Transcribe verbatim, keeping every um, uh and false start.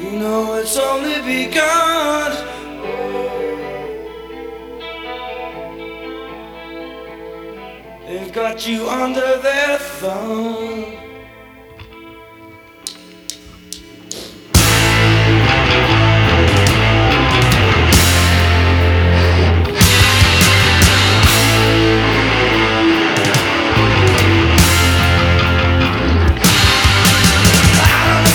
You know it's only begun. They've got you under their thumb.